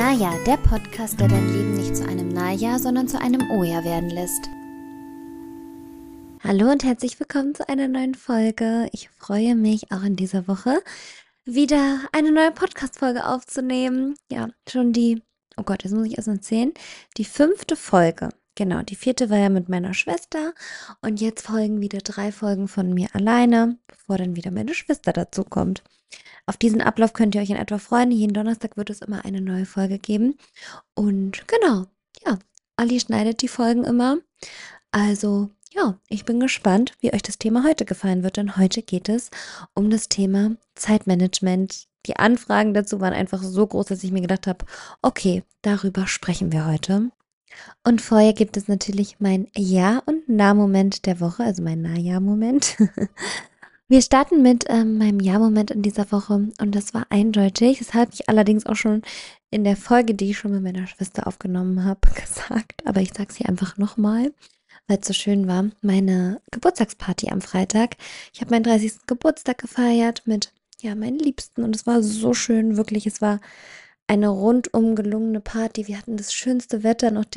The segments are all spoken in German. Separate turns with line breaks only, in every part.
Naja, der Podcast, der dein Leben nicht zu einem Naja, sondern zu einem Oja werden lässt. Hallo und herzlich willkommen zu einer neuen Folge. Ich freue mich auch in dieser Woche wieder eine neue Podcast-Folge aufzunehmen. Ja, schon oh Gott, jetzt muss ich erst mal zählen, die 5. Folge. Genau, die 4. war ja mit meiner Schwester und jetzt folgen wieder 3 Folgen von mir alleine, bevor dann wieder meine Schwester dazu kommt. Auf diesen Ablauf könnt ihr euch in etwa freuen. Jeden Donnerstag wird es immer eine neue Folge geben. Und genau, ja, Ali schneidet die Folgen immer. Also, ja, ich bin gespannt, wie euch das Thema heute gefallen wird, denn heute geht es um das Thema Zeitmanagement. Die Anfragen dazu waren einfach so groß, dass ich mir gedacht habe, okay, darüber sprechen wir heute. Und vorher gibt es natürlich mein Ja- und Na-Moment der Woche, also mein Na-Ja-Moment. Wir starten mit meinem Ja-Moment in dieser Woche und das war eindeutig. Das habe ich allerdings auch schon in der Folge, die ich schon mit meiner Schwester aufgenommen habe, gesagt. Aber ich sage sie einfach nochmal, weil es so schön war. Meine Geburtstagsparty am Freitag. Ich habe meinen 30. Geburtstag gefeiert mit meinen Liebsten und es war so schön, wirklich. Es war eine rundum gelungene Party. Wir hatten das schönste Wetter, noch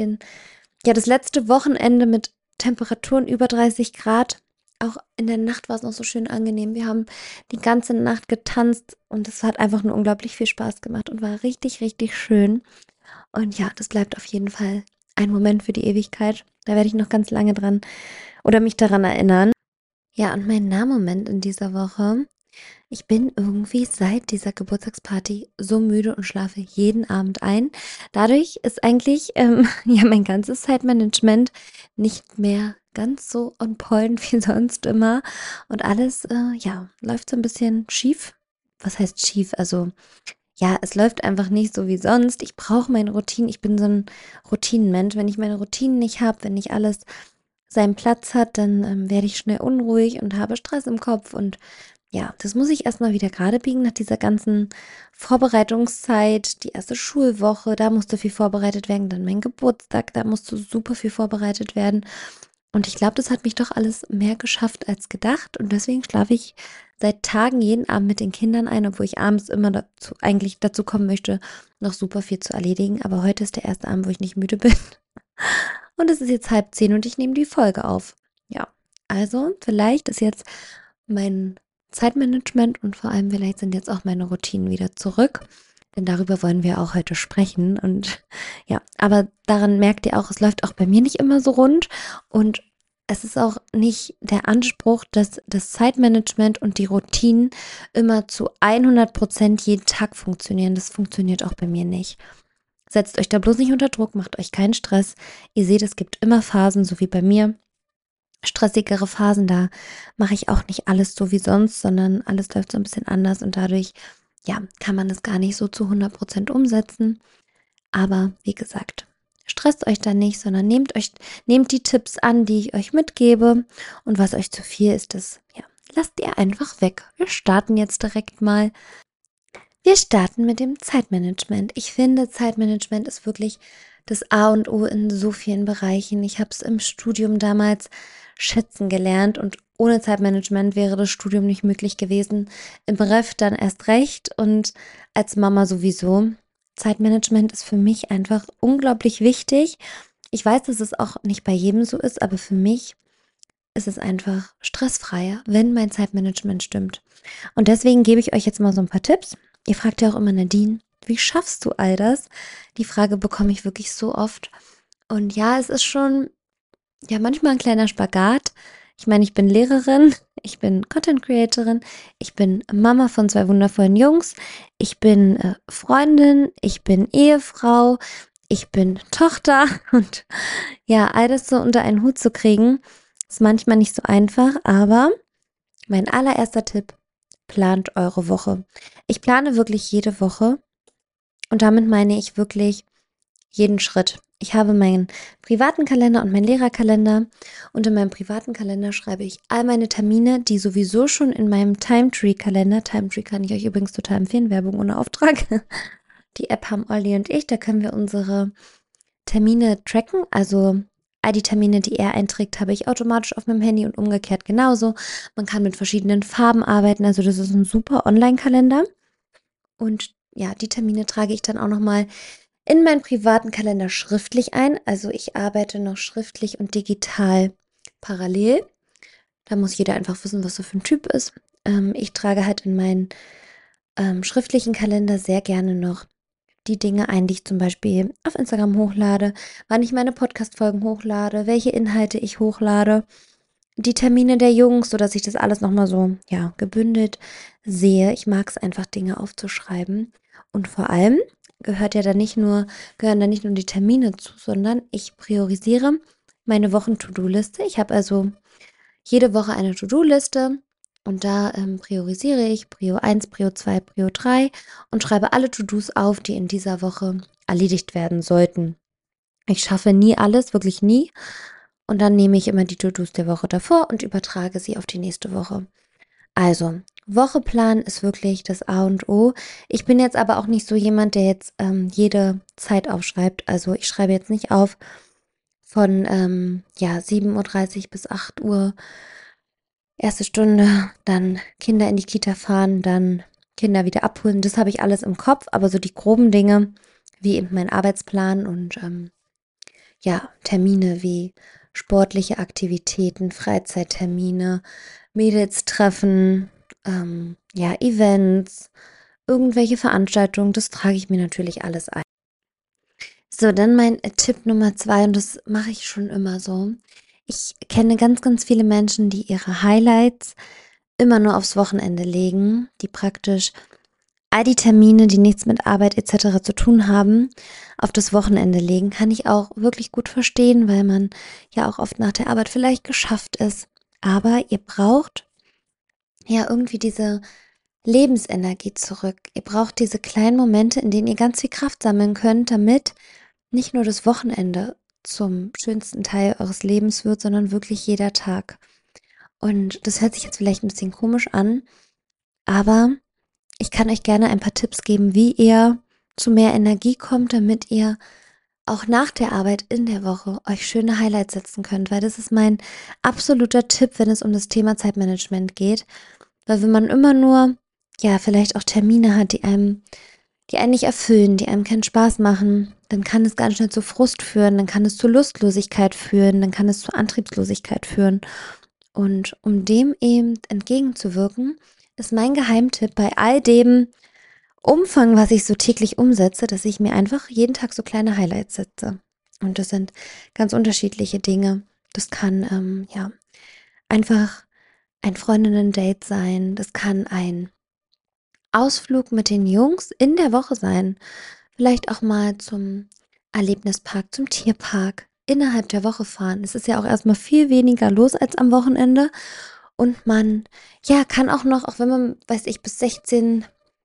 das letzte Wochenende mit Temperaturen über 30 Grad. Auch in der Nacht war es noch so schön angenehm. Wir haben die ganze Nacht getanzt und es hat einfach nur unglaublich viel Spaß gemacht und war richtig, richtig schön. Und ja, das bleibt auf jeden Fall ein Moment für die Ewigkeit. Da werde ich noch ganz lange dran oder mich daran erinnern. Ja, und mein Nahmoment in dieser Woche. Ich bin irgendwie seit dieser Geburtstagsparty so müde und schlafe jeden Abend ein. Dadurch ist eigentlich mein ganzes Zeitmanagement nicht mehr ganz so on point wie sonst immer. Und alles, läuft so ein bisschen schief. Was heißt schief? Also, ja, es läuft einfach nicht so wie sonst. Ich brauche meine Routinen. Ich bin so ein Routinenmensch. Wenn ich meine Routinen nicht habe, wenn nicht alles seinen Platz hat, dann werde ich schnell unruhig und habe Stress im Kopf und ja, das muss ich erstmal wieder gerade biegen nach dieser ganzen Vorbereitungszeit, die erste Schulwoche, da musste viel vorbereitet werden, dann mein Geburtstag, da musste super viel vorbereitet werden. Und ich glaube, das hat mich doch alles mehr geschafft als gedacht. Und deswegen schlafe ich seit Tagen jeden Abend mit den Kindern ein, obwohl ich abends immer dazu kommen möchte, noch super viel zu erledigen. Aber heute ist der erste Abend, wo ich nicht müde bin. Und es ist jetzt 9:30 und ich nehme die Folge auf. Ja, also vielleicht ist jetzt mein Zeitmanagement und vor allem vielleicht sind jetzt auch meine Routinen wieder zurück, denn darüber wollen wir auch heute sprechen und ja, aber daran merkt ihr auch, es läuft auch bei mir nicht immer so rund und es ist auch nicht der Anspruch, dass das Zeitmanagement und die Routinen immer zu 100% jeden Tag funktionieren. Das funktioniert auch bei mir nicht. Setzt euch da bloß nicht unter Druck, macht euch keinen Stress. Ihr seht, es gibt immer Phasen, so wie bei mir. Stressigere Phasen, da mache ich auch nicht alles so wie sonst, sondern alles läuft so ein bisschen anders und dadurch, kann man das gar nicht so zu 100% umsetzen. Aber wie gesagt, stresst euch da nicht, sondern nehmt die Tipps an, die ich euch mitgebe und was euch zu viel ist, lasst ihr einfach weg. Wir starten jetzt direkt mal. Wir starten mit dem Zeitmanagement. Ich finde, Zeitmanagement ist wirklich das A und O in so vielen Bereichen. Ich habe es im Studium damals schätzen gelernt und ohne Zeitmanagement wäre das Studium nicht möglich gewesen. Im Ref dann erst recht und als Mama sowieso. Zeitmanagement ist für mich einfach unglaublich wichtig. Ich weiß, dass es auch nicht bei jedem so ist, aber für mich ist es einfach stressfreier, wenn mein Zeitmanagement stimmt. Und deswegen gebe ich euch jetzt mal so ein paar Tipps. Ihr fragt ja auch immer, Nadine, wie schaffst du all das? Die Frage bekomme ich wirklich so oft. Und ja, es ist schon, manchmal ein kleiner Spagat. Ich meine, ich bin Lehrerin, ich bin Content Creatorin, ich bin Mama von 2 wundervollen Jungs, ich bin Freundin, ich bin Ehefrau, ich bin Tochter und ja, all das so unter einen Hut zu kriegen, ist manchmal nicht so einfach, aber mein allererster Tipp: Plant eure Woche. Ich plane wirklich jede Woche und damit meine ich wirklich jeden Schritt. Ich habe meinen privaten Kalender und meinen Lehrerkalender und in meinem privaten Kalender schreibe ich all meine Termine, die sowieso schon in meinem Timetree-Kalender, Timetree kann ich euch übrigens total empfehlen, Werbung ohne Auftrag. Die App haben Olli und ich, da können wir unsere Termine tracken, also all die Termine, die er einträgt, habe ich automatisch auf meinem Handy und umgekehrt genauso. Man kann mit verschiedenen Farben arbeiten, also das ist ein super Online-Kalender. Und ja, die Termine trage ich dann auch nochmal in meinen privaten Kalender schriftlich ein. Also ich arbeite noch schriftlich und digital parallel. Da muss jeder einfach wissen, was er für ein Typ ist. Ich trage halt in meinen schriftlichen Kalender sehr gerne noch die Dinge ein, die ich zum Beispiel auf Instagram hochlade, wann ich meine Podcast-Folgen hochlade, welche Inhalte ich hochlade, die Termine der Jungs, sodass ich das alles nochmal so, ja, gebündelt sehe. Ich mag es einfach, Dinge aufzuschreiben. Und vor allem gehören da nicht nur die Termine zu, sondern ich priorisiere meine Wochen-To-Do-Liste. Ich habe also jede Woche eine To-Do-Liste und da priorisiere ich Prio 1, Prio 2, Prio 3 und schreibe alle To-Dos auf, die in dieser Woche erledigt werden sollten. Ich schaffe nie alles, wirklich nie. Und dann nehme ich immer die To-Dos der Woche davor und übertrage sie auf die nächste Woche. Also, Wocheplan ist wirklich das A und O. Ich bin jetzt aber auch nicht so jemand, der jetzt jede Zeit aufschreibt. Also ich schreibe jetzt nicht auf von ja, 7:30 Uhr bis 8 Uhr erste Stunde, dann Kinder in die Kita fahren, dann Kinder wieder abholen. Das habe ich alles im Kopf, aber so die groben Dinge, wie eben mein Arbeitsplan und ja, Termine wie sportliche Aktivitäten, Freizeittermine, Mädelstreffen, ja, Events, irgendwelche Veranstaltungen, das trage ich mir natürlich alles ein. So, dann mein Tipp Nummer 2 und das mache ich schon immer so. Ich kenne ganz, ganz viele Menschen, die ihre Highlights immer nur aufs Wochenende legen, die praktisch all die Termine, die nichts mit Arbeit etc. zu tun haben, auf das Wochenende legen. Kann ich auch wirklich gut verstehen, weil man ja auch oft nach der Arbeit vielleicht geschafft ist. Aber ihr braucht ja irgendwie diese Lebensenergie zurück. Ihr braucht diese kleinen Momente, in denen ihr ganz viel Kraft sammeln könnt, damit nicht nur das Wochenende zum schönsten Teil eures Lebens wird, sondern wirklich jeder Tag. Und das hört sich jetzt vielleicht ein bisschen komisch an, aber ich kann euch gerne ein paar Tipps geben, wie ihr zu mehr Energie kommt, damit ihr auch nach der Arbeit in der Woche euch schöne Highlights setzen könnt, weil das ist mein absoluter Tipp, wenn es um das Thema Zeitmanagement geht. Weil wenn man immer nur, ja, vielleicht auch Termine hat, die einen nicht erfüllen, die einem keinen Spaß machen, dann kann es ganz schnell zu Frust führen, dann kann es zu Lustlosigkeit führen, dann kann es zu Antriebslosigkeit führen. Und um dem eben entgegenzuwirken, ist mein Geheimtipp bei all dem Umfang, was ich so täglich umsetze, dass ich mir einfach jeden Tag so kleine Highlights setze. Und das sind ganz unterschiedliche Dinge. Das kann ja einfach ein Freundinnen-Date sein. Das kann ein Ausflug mit den Jungs in der Woche sein. Vielleicht auch mal zum Erlebnispark, zum Tierpark innerhalb der Woche fahren. Es ist ja auch erstmal viel weniger los als am Wochenende. Und man, ja, kann auch noch, auch wenn man, weiß ich, bis 16,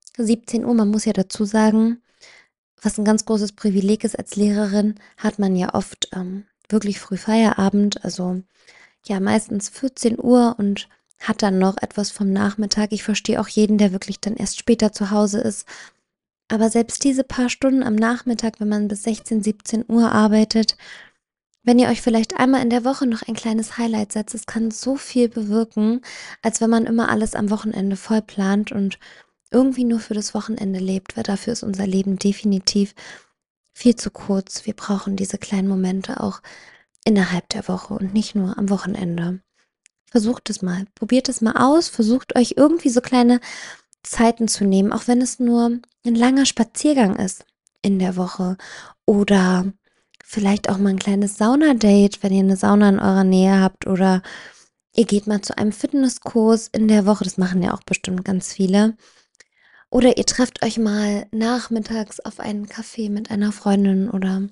17 Uhr, man muss ja dazu sagen, was ein ganz großes Privileg ist als Lehrerin, hat man ja oft wirklich früh Feierabend, also ja meistens 14 Uhr und hat dann noch etwas vom Nachmittag. Ich verstehe auch jeden, der wirklich dann erst später zu Hause ist. Aber selbst diese paar Stunden am Nachmittag, wenn man bis 16, 17 Uhr arbeitet, wenn ihr euch vielleicht einmal in der Woche noch ein kleines Highlight setzt, es kann so viel bewirken, als wenn man immer alles am Wochenende voll plant und irgendwie nur für das Wochenende lebt, weil dafür ist unser Leben definitiv viel zu kurz. Wir brauchen diese kleinen Momente auch innerhalb der Woche und nicht nur am Wochenende. Versucht es mal, probiert es mal aus, versucht euch irgendwie so kleine Zeiten zu nehmen, auch wenn es nur ein langer Spaziergang ist in der Woche oder vielleicht auch mal ein kleines Saunadate, wenn ihr eine Sauna in eurer Nähe habt oder ihr geht mal zu einem Fitnesskurs in der Woche, das machen ja auch bestimmt ganz viele. Oder ihr trefft euch mal nachmittags auf einen Kaffee mit einer Freundin oder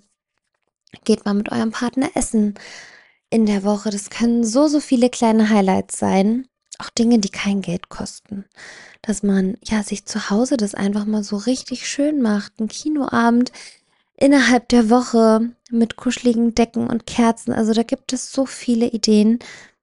geht mal mit eurem Partner essen in der Woche. Das können so, so viele kleine Highlights sein. Auch Dinge, die kein Geld kosten. Dass man ja sich zu Hause das einfach mal so richtig schön macht. Ein Kinoabend innerhalb der Woche mit kuscheligen Decken und Kerzen. Also da gibt es so viele Ideen.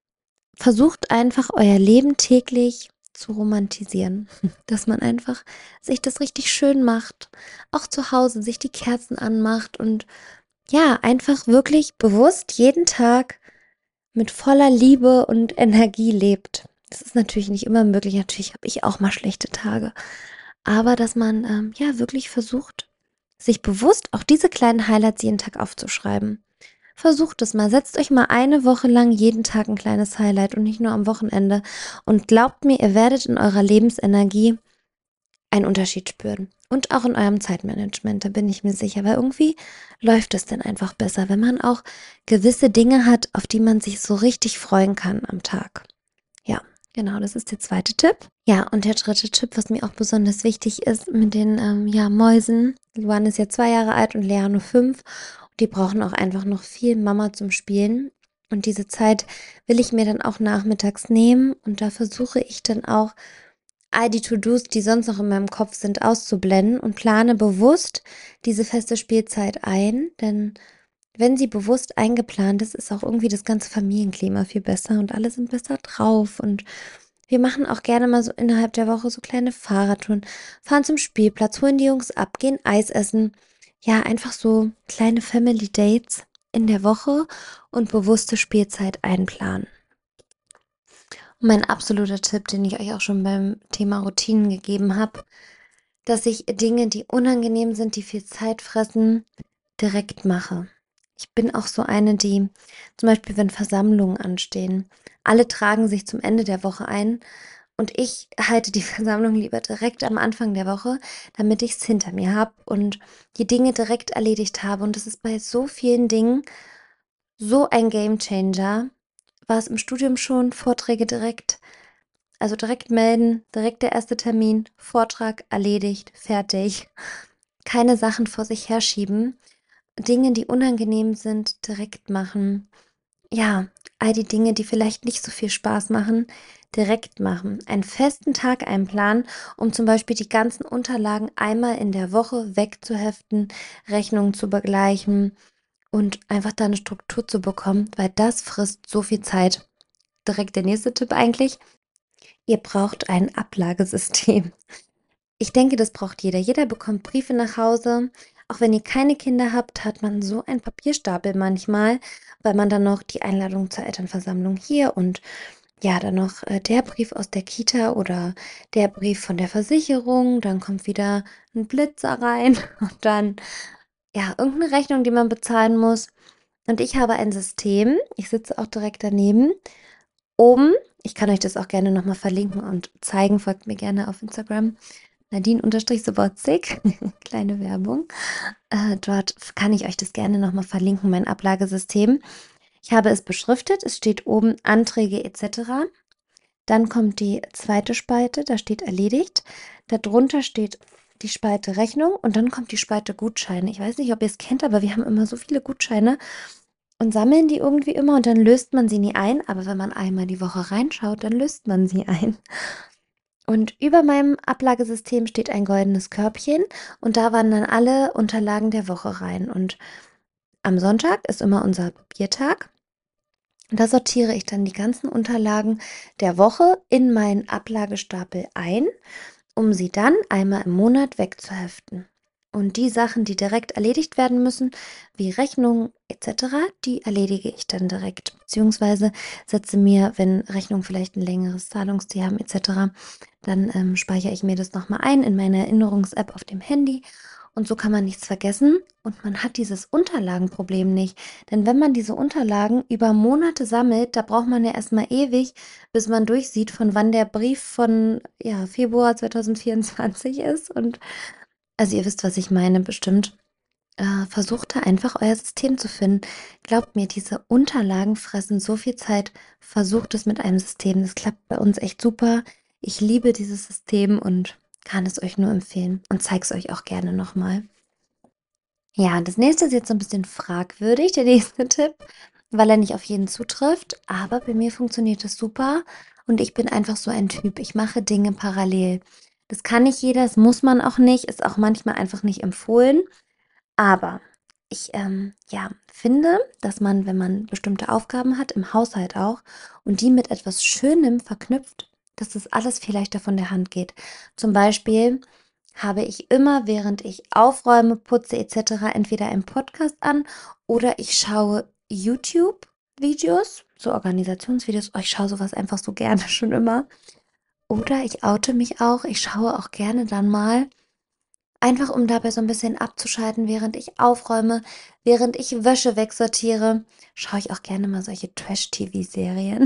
Versucht einfach euer Leben täglich zu romantisieren. Dass man einfach sich das richtig schön macht. Auch zu Hause sich die Kerzen anmacht und ja, einfach wirklich bewusst jeden Tag mit voller Liebe und Energie lebt. Das ist natürlich nicht immer möglich. Natürlich habe ich auch mal schlechte Tage. Aber dass man ja wirklich versucht, sich bewusst auch diese kleinen Highlights jeden Tag aufzuschreiben. Versucht es mal, setzt euch mal eine Woche lang jeden Tag ein kleines Highlight und nicht nur am Wochenende. Und glaubt mir, ihr werdet in eurer Lebensenergie einen Unterschied spüren. Und auch in eurem Zeitmanagement, da bin ich mir sicher. Weil irgendwie läuft es dann einfach besser, wenn man auch gewisse Dinge hat, auf die man sich so richtig freuen kann am Tag. Ja, genau, das ist der zweite Tipp. Ja, und der dritte Tipp, was mir auch besonders wichtig ist, mit den Mäusen. Luan ist ja 2 Jahre alt und Lea nur 5. Die brauchen auch einfach noch viel Mama zum Spielen. Und diese Zeit will ich mir dann auch nachmittags nehmen. Und da versuche ich dann auch all die To-Dos, die sonst noch in meinem Kopf sind, auszublenden und plane bewusst diese feste Spielzeit ein. Denn wenn sie bewusst eingeplant ist, ist auch irgendwie das ganze Familienklima viel besser und alle sind besser drauf. Und wir machen auch gerne mal so innerhalb der Woche so kleine Fahrradtouren, fahren zum Spielplatz, holen die Jungs ab, gehen Eis essen. Ja, einfach so kleine Family Dates in der Woche und bewusste Spielzeit einplanen. Und mein absoluter Tipp, den ich euch auch schon beim Thema Routinen gegeben habe, dass ich Dinge, die unangenehm sind, die viel Zeit fressen, direkt mache. Ich bin auch so eine, die zum Beispiel, wenn Versammlungen anstehen, alle tragen sich zum Ende der Woche ein und ich halte die Versammlung lieber direkt am Anfang der Woche, damit ich es hinter mir habe und die Dinge direkt erledigt habe. Und das ist bei so vielen Dingen so ein Gamechanger. War es im Studium schon, Vorträge direkt, also direkt melden, direkt der erste Termin, Vortrag erledigt, fertig. Keine Sachen vor sich herschieben. Dinge, die unangenehm sind, direkt machen. Ja, all die Dinge, die vielleicht nicht so viel Spaß machen, direkt machen. Einen festen Tag einplanen, um zum Beispiel die ganzen Unterlagen einmal in der Woche wegzuheften, Rechnungen zu begleichen und einfach da eine Struktur zu bekommen, weil das frisst so viel Zeit. Direkt der nächste Tipp eigentlich. Ihr braucht ein Ablagesystem. Ich denke, das braucht jeder. Jeder bekommt Briefe nach Hause. Auch wenn ihr keine Kinder habt, hat man so einen Papierstapel manchmal, weil man dann noch die Einladung zur Elternversammlung hier und ja, dann noch der Brief aus der Kita oder der Brief von der Versicherung. Dann kommt wieder ein Blitzer rein und dann ja, irgendeine Rechnung, die man bezahlen muss. Und ich habe ein System. Ich sitze auch direkt daneben. Oben, ich kann euch das auch gerne nochmal verlinken und zeigen. Folgt mir gerne auf Instagram. Nadine-Sobotzig, kleine Werbung. Dort kann ich euch das gerne nochmal verlinken, mein Ablagesystem. Ich habe es beschriftet, es steht oben Anträge etc. Dann kommt die zweite Spalte, da steht erledigt. Darunter steht die Spalte Rechnung und dann kommt die Spalte Gutscheine. Ich weiß nicht, ob ihr es kennt, aber wir haben immer so viele Gutscheine und sammeln die irgendwie immer und dann löst man sie nie ein. Aber wenn man einmal die Woche reinschaut, dann löst man sie ein. Und über meinem Ablagesystem steht ein goldenes Körbchen und da wandern alle Unterlagen der Woche rein. Und am Sonntag ist immer unser Papiertag. Und da sortiere ich dann die ganzen Unterlagen der Woche in meinen Ablagestapel ein, um sie dann einmal im Monat wegzuheften. Und die Sachen, die direkt erledigt werden müssen, wie Rechnungen etc., die erledige ich dann direkt. Beziehungsweise setze mir, wenn Rechnungen vielleicht ein längeres Zahlungsziel haben etc., dann speichere ich mir das nochmal ein in meine Erinnerungs-App auf dem Handy. Und so kann man nichts vergessen und man hat dieses Unterlagenproblem nicht. Denn wenn man diese Unterlagen über Monate sammelt, da braucht man ja erstmal ewig, bis man durchsieht, von wann der Brief von ja, Februar 2024 ist. Und also ihr wisst, was ich meine, bestimmt. Versucht da einfach euer System zu finden. Glaubt mir, diese Unterlagen fressen so viel Zeit. Versucht es mit einem System. Das klappt bei uns echt super. Ich liebe dieses System und kann es euch nur empfehlen und zeige es euch auch gerne nochmal. Ja, das nächste ist jetzt so ein bisschen fragwürdig, der nächste Tipp, weil er nicht auf jeden zutrifft. Aber bei mir funktioniert das super und ich bin einfach so ein Typ. Ich mache Dinge parallel. Das kann nicht jeder, das muss man auch nicht, ist auch manchmal einfach nicht empfohlen. Aber ich ja, finde, dass man, wenn man bestimmte Aufgaben hat, im Haushalt auch, und die mit etwas Schönem verknüpft, dass das alles viel leichter von der Hand geht. Zum Beispiel habe ich immer, während ich aufräume, putze etc., entweder einen Podcast an oder ich schaue YouTube-Videos, so Organisationsvideos. Oh, ich schaue sowas einfach so gerne schon immer. Oder ich oute mich auch. Ich schaue auch gerne dann mal Einfach um dabei so ein bisschen abzuschalten, während ich aufräume, während ich Wäsche wegsortiere, schaue ich auch gerne mal solche Trash-TV-Serien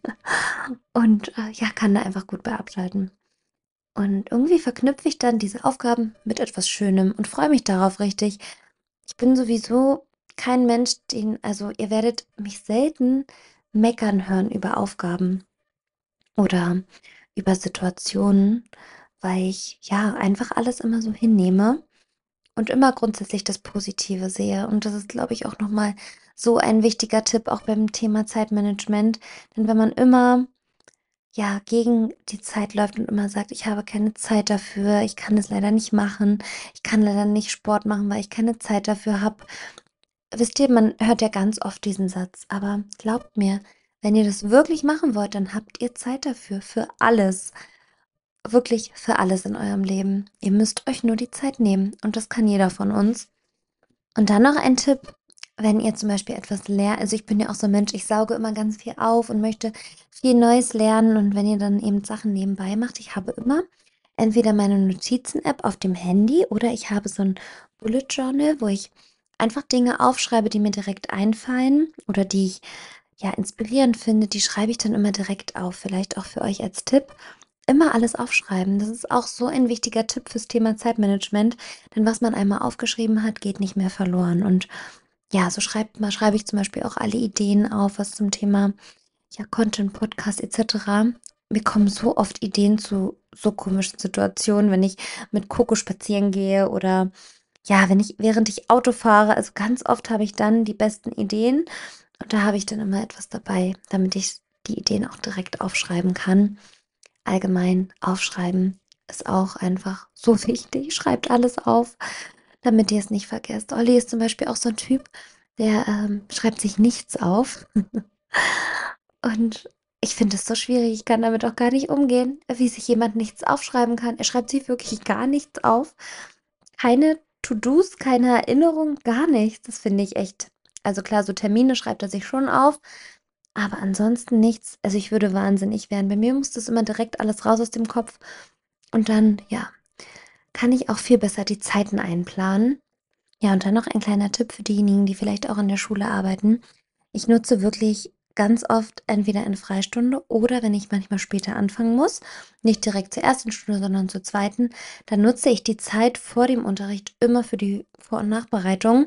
und, ja, kann da einfach gut bei abschalten. Und irgendwie verknüpfe ich dann diese Aufgaben mit etwas Schönem und freue mich darauf richtig. Ich bin sowieso kein Mensch, ihr werdet mich selten meckern hören über Aufgaben oder über Situationen, weil ich ja einfach alles immer so hinnehme und immer grundsätzlich das Positive sehe. Und das ist, glaube ich, auch nochmal so ein wichtiger Tipp, auch beim Thema Zeitmanagement. Denn wenn man immer ja gegen die Zeit läuft und immer sagt, ich habe keine Zeit dafür, ich kann es leider nicht machen, ich kann leider nicht Sport machen, weil ich keine Zeit dafür habe. Wisst ihr, man hört ja ganz oft diesen Satz, aber glaubt mir, wenn ihr das wirklich machen wollt, dann habt ihr Zeit dafür, für alles. Wirklich für alles in eurem Leben. Ihr müsst euch nur die Zeit nehmen und das kann jeder von uns. Und dann noch ein Tipp, wenn ihr zum Beispiel etwas lernt, also ich bin ja auch so ein Mensch, ich sauge immer ganz viel auf und möchte viel Neues lernen und wenn ihr dann eben Sachen nebenbei macht, ich habe immer entweder meine Notizen-App auf dem Handy oder ich habe so ein Bullet Journal, wo ich einfach Dinge aufschreibe, die mir direkt einfallen oder die ich ja inspirierend finde, die schreibe ich dann immer direkt auf. Vielleicht auch für euch als Tipp. Immer alles aufschreiben. Das ist auch so ein wichtiger Tipp fürs Thema Zeitmanagement, denn was man einmal aufgeschrieben hat, geht nicht mehr verloren. Und ja, so schreibe ich zum Beispiel auch alle Ideen auf, was zum Thema ja, Content, Podcast etc. Mir kommen so oft Ideen zu so komischen Situationen, wenn ich mit Coco spazieren gehe oder ja, während ich Auto fahre. Also ganz oft habe ich dann die besten Ideen und da habe ich dann immer etwas dabei, damit ich die Ideen auch direkt aufschreiben kann. Allgemein aufschreiben ist auch einfach so wichtig. Schreibt alles auf, damit ihr es nicht vergesst. Olli ist zum Beispiel auch so ein Typ, der schreibt sich nichts auf. Und ich finde es so schwierig. Ich kann damit auch gar nicht umgehen, wie sich jemand nichts aufschreiben kann. Er schreibt sich wirklich gar nichts auf. Keine To-Dos, keine Erinnerung, gar nichts. Das finde ich echt. Also klar, so Termine schreibt er sich schon auf, aber ansonsten nichts. Also ich würde wahnsinnig werden. Bei mir muss das immer direkt alles raus aus dem Kopf. Und dann, ja, kann ich auch viel besser die Zeiten einplanen. Ja, und dann noch ein kleiner Tipp für diejenigen, die vielleicht auch in der Schule arbeiten. Ich nutze wirklich ganz oft entweder eine Freistunde oder wenn ich manchmal später anfangen muss, nicht direkt zur ersten Stunde, sondern zur zweiten, dann nutze ich die Zeit vor dem Unterricht immer für die Vor- und Nachbereitung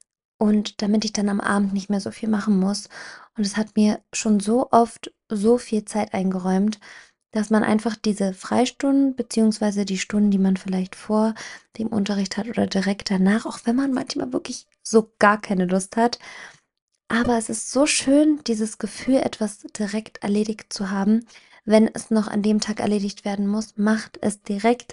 und damit ich dann am Abend nicht mehr so viel machen muss. Und es hat mir schon so oft so viel Zeit eingeräumt, dass man einfach diese Freistunden beziehungsweise die Stunden, die man vielleicht vor dem Unterricht hat oder direkt danach, auch wenn man manchmal wirklich so gar keine Lust hat. Aber es ist so schön, dieses Gefühl, etwas direkt erledigt zu haben. Wenn es noch an dem Tag erledigt werden muss, macht es direkt.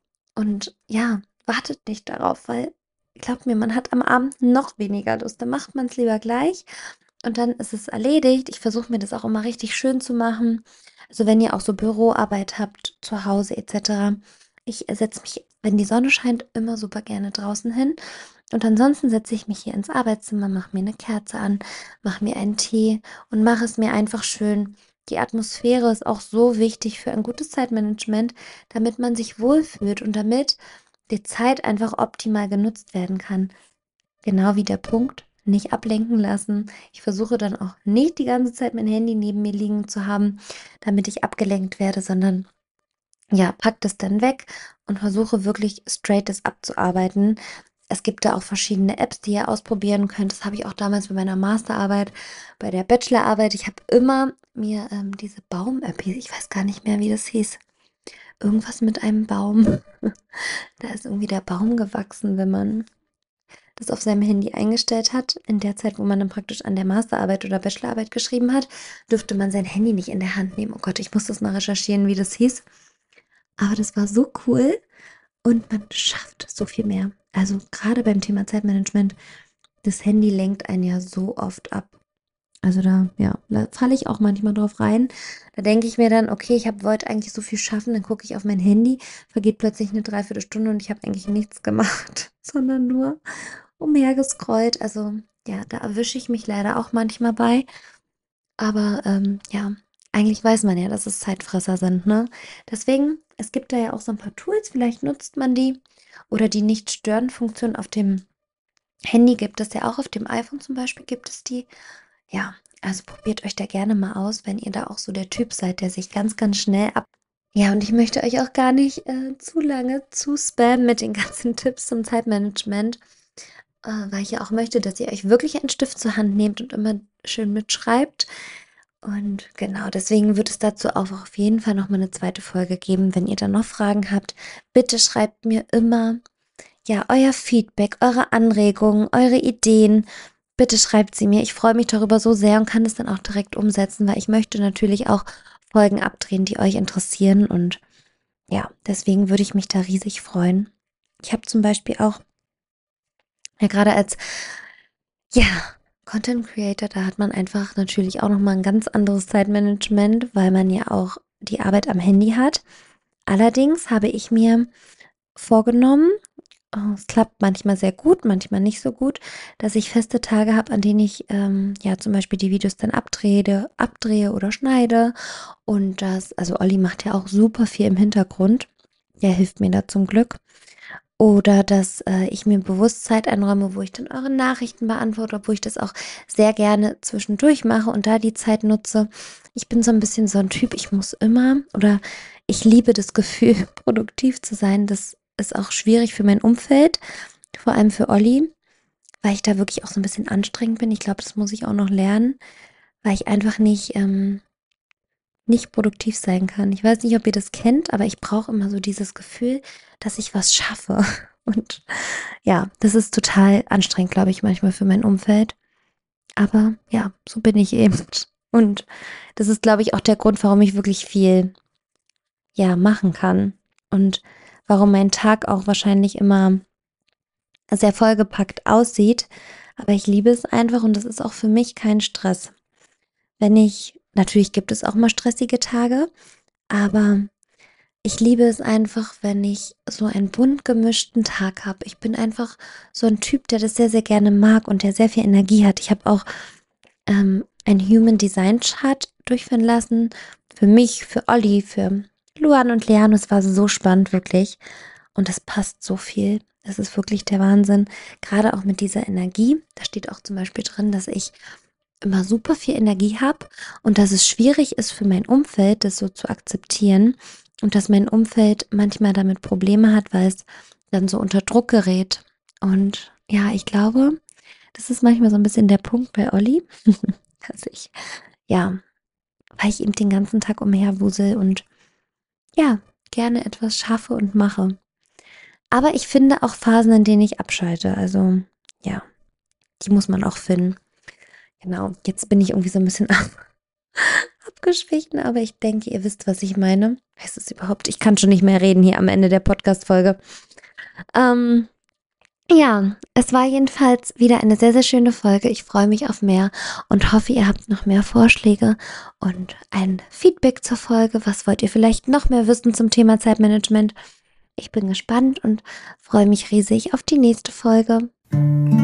Und ja, wartet nicht darauf, weil glaubt mir, man hat am Abend noch weniger Lust. Dann macht man es lieber gleich und dann ist es erledigt. Ich versuche mir das auch immer richtig schön zu machen. Also wenn ihr auch so Büroarbeit habt, zu Hause etc. Ich setze mich, wenn die Sonne scheint, immer super gerne draußen hin. Und ansonsten setze ich mich hier ins Arbeitszimmer, mache mir eine Kerze an, mache mir einen Tee und mache es mir einfach schön. Die Atmosphäre ist auch so wichtig für ein gutes Zeitmanagement, damit man sich wohlfühlt und damit die Zeit einfach optimal genutzt werden kann. Genau wie der Punkt, nicht ablenken lassen. Ich versuche dann auch nicht die ganze Zeit mein Handy neben mir liegen zu haben, damit ich abgelenkt werde, sondern ja, pack das dann weg und versuche wirklich straight das abzuarbeiten. Es gibt da auch verschiedene Apps, die ihr ausprobieren könnt. Das habe ich auch damals bei meiner Masterarbeit, bei der Bachelorarbeit. Ich habe immer mir diese Baum-App, ich weiß gar nicht mehr, wie das hieß. Irgendwas mit einem Baum. Da ist irgendwie der Baum gewachsen, wenn man das auf seinem Handy eingestellt hat. In der Zeit, wo man dann praktisch an der Masterarbeit oder Bachelorarbeit geschrieben hat, dürfte man sein Handy nicht in der Hand nehmen. Oh Gott, ich muss das mal recherchieren, wie das hieß. Aber das war so cool und man schafft so viel mehr. Also gerade beim Thema Zeitmanagement, das Handy lenkt einen ja so oft ab. Also da falle ich auch manchmal drauf rein. Da denke ich mir dann, okay, wollte eigentlich so viel schaffen, dann gucke ich auf mein Handy, vergeht plötzlich eine Dreiviertelstunde und ich habe eigentlich nichts gemacht, sondern nur umhergescrollt. Also ja, da erwische ich mich leider auch manchmal bei. Aber ja, eigentlich weiß man ja, dass es Zeitfresser sind, ne? Deswegen, es gibt da ja auch so ein paar Tools, vielleicht nutzt man die. Oder die Nicht-Stören-Funktion auf dem Handy gibt es ja auch, auf dem iPhone zum Beispiel gibt es die. Ja, also probiert euch da gerne mal aus, wenn ihr da auch so der Typ seid, der sich ganz, ganz schnell ab. Ja, und ich möchte euch auch gar nicht zu lange zu spammen mit den ganzen Tipps zum Zeitmanagement, weil ich ja auch möchte, dass ihr euch wirklich einen Stift zur Hand nehmt und immer schön mitschreibt. Und genau, deswegen wird es dazu auch auf jeden Fall nochmal eine zweite Folge geben. Wenn ihr da noch Fragen habt, bitte schreibt mir immer, ja, euer Feedback, eure Anregungen, eure Ideen. Bitte schreibt sie mir. Ich freue mich darüber so sehr und kann es dann auch direkt umsetzen, weil ich möchte natürlich auch Folgen abdrehen, die euch interessieren. Und ja, deswegen würde ich mich da riesig freuen. Ich habe zum Beispiel auch, ja, gerade als, ja, Content Creator, da hat man einfach natürlich auch nochmal ein ganz anderes Zeitmanagement, weil man ja auch die Arbeit am Handy hat. Allerdings habe ich mir vorgenommen, es klappt manchmal sehr gut, manchmal nicht so gut, dass ich feste Tage habe, an denen ich ja zum Beispiel die Videos dann abdrehe oder schneide. Und das, also Olli macht ja auch super viel im Hintergrund. Der hilft mir da zum Glück. Oder dass ich mir bewusst Zeit einräume, wo ich dann eure Nachrichten beantworte, wo ich das auch sehr gerne zwischendurch mache und da die Zeit nutze. Ich bin so ein bisschen so ein Typ, ich muss immer oder ich liebe das Gefühl, produktiv zu sein. Das ist auch schwierig für mein Umfeld, vor allem für Olli, weil ich da wirklich auch so ein bisschen anstrengend bin. Ich glaube, das muss ich auch noch lernen, weil ich einfach nicht produktiv sein kann. Ich weiß nicht, ob ihr das kennt, aber ich brauche immer so dieses Gefühl, dass ich was schaffe. Und ja, das ist total anstrengend, glaube ich, manchmal für mein Umfeld. Aber ja, so bin ich eben. Und das ist, glaube ich, auch der Grund, warum ich wirklich viel, ja, machen kann. Und warum mein Tag auch wahrscheinlich immer sehr vollgepackt aussieht. Aber ich liebe es einfach und das ist auch für mich kein Stress. Natürlich gibt es auch mal stressige Tage, aber ich liebe es einfach, wenn ich so einen bunt gemischten Tag habe. Ich bin einfach so ein Typ, der das sehr, sehr gerne mag und der sehr viel Energie hat. Ich habe auch ein Human Design Chart durchführen lassen. Für mich, für Olli, für Luan und Leano. Es war so spannend, wirklich. Und das passt so viel. Das ist wirklich der Wahnsinn. Gerade auch mit dieser Energie. Da steht auch zum Beispiel drin, dass ich immer super viel Energie habe und dass es schwierig ist für mein Umfeld, das so zu akzeptieren und dass mein Umfeld manchmal damit Probleme hat, weil es dann so unter Druck gerät. Und ja, ich glaube, das ist manchmal so ein bisschen der Punkt bei Olli, dass ja, weil ich eben den ganzen Tag umherwusel und ja, gerne etwas schaffe und mache. Aber ich finde auch Phasen, in denen ich abschalte. Also ja, die muss man auch finden. Genau, jetzt bin ich irgendwie so ein bisschen abgeschwichen, aber ich denke, ihr wisst, was ich meine. Heißt es überhaupt? Ich kann schon nicht mehr reden hier am Ende der Podcast-Folge. Ähm, ja, es war jedenfalls wieder eine sehr, sehr schöne Folge. Ich freue mich auf mehr und hoffe, ihr habt noch mehr Vorschläge und ein Feedback zur Folge. Was wollt ihr vielleicht noch mehr wissen zum Thema Zeitmanagement? Ich bin gespannt und freue mich riesig auf die nächste Folge.